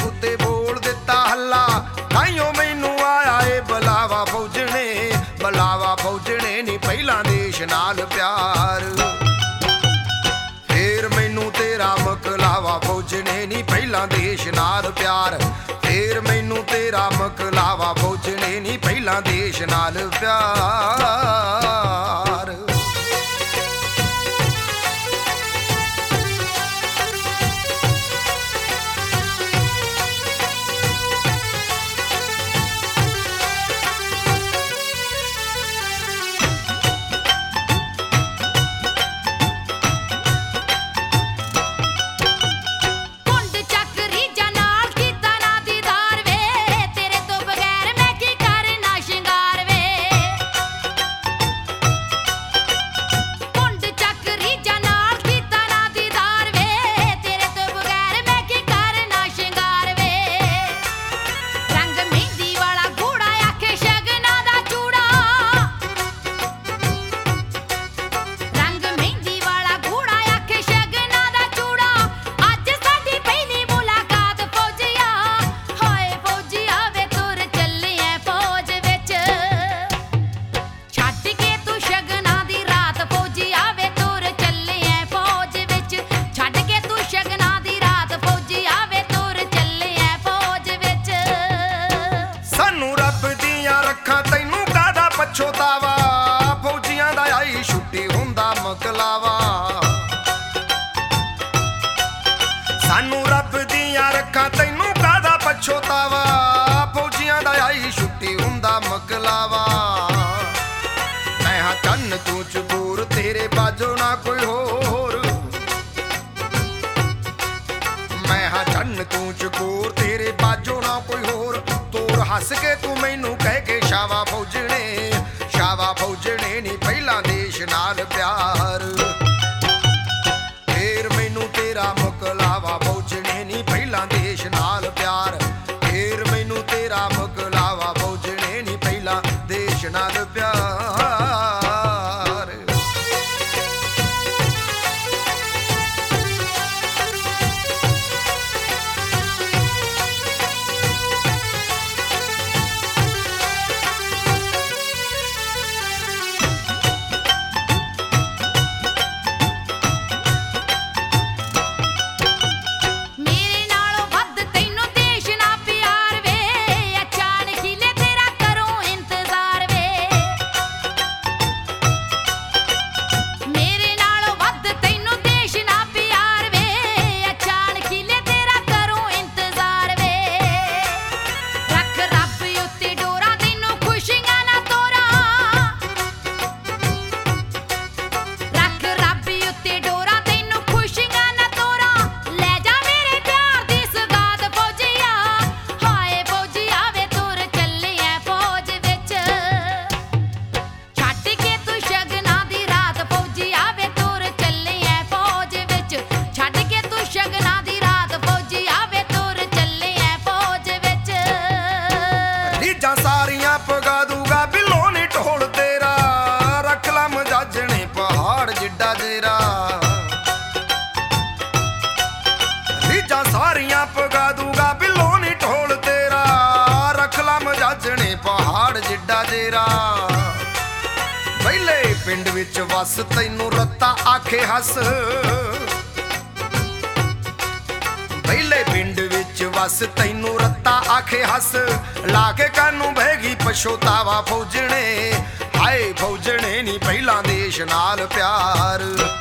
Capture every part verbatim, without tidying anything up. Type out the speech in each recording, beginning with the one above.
उत्ते बोल दिता हल्ला, ताइयों मैनू आया ए बुलावा फौजणे, बुलावा फौजणे नी पहला देश नाल प्यार। फिर मैनू तेरा मकलावा फौजणे नी पहला देश नाल प्यार, फिर मैनू तेरा मकलावा फौजणे नी पहला देश नाल प्यार। पछोतावा फौजियां दा आई छुट्टी हुंदा मकलावा, सानू रब दियां रखा तैनू कादा पछोतावा, फौजियां दा आई छुट्टी हुंदा मकलावा। मैं हां चन्न तू चबूर तेरे बाजो ना कोई होर, मैं हां चन्न तू चकोर तेरे बाजो ना कोई होर, तोर हस के तू मैनू कह के शावा फौजणे, शावा फौजणे नी पहला देश नाल प्यार। फिर मैनू तेरा मकलावा फौजणे नी पहला देश नाल प्यार, फिर मैनू तेरा मकलावा फौजणे नी पहला देश नाल प्यार। सारियां पगा दूगा बिलो नी ढोल तेरा, रख ला मजाजने पहाड़ जिड्डा जेरा। रीजा सारियां पगा दूगा बिलो नी ढोल तेरा, रख ला मजाजने पहाड़ जिड्डा जेरा। पहले पिंड विच वस तैनू रत्ता आखे हस, पहले पिंड विच वस तैनू रत्ता आखे हस, लाके कानू बहगी पछोतावा फौजणे, हाय फौजणे नी पहला देश नाल प्यार।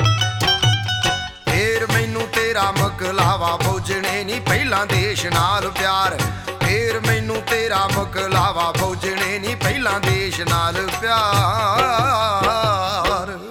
फिर मैनू तेरा मकलावा फौजणे नी पहला देश नाल प्यार, फिर मैनू तेरा मकलावा फौजणे नी पहला देश नाल प्यार।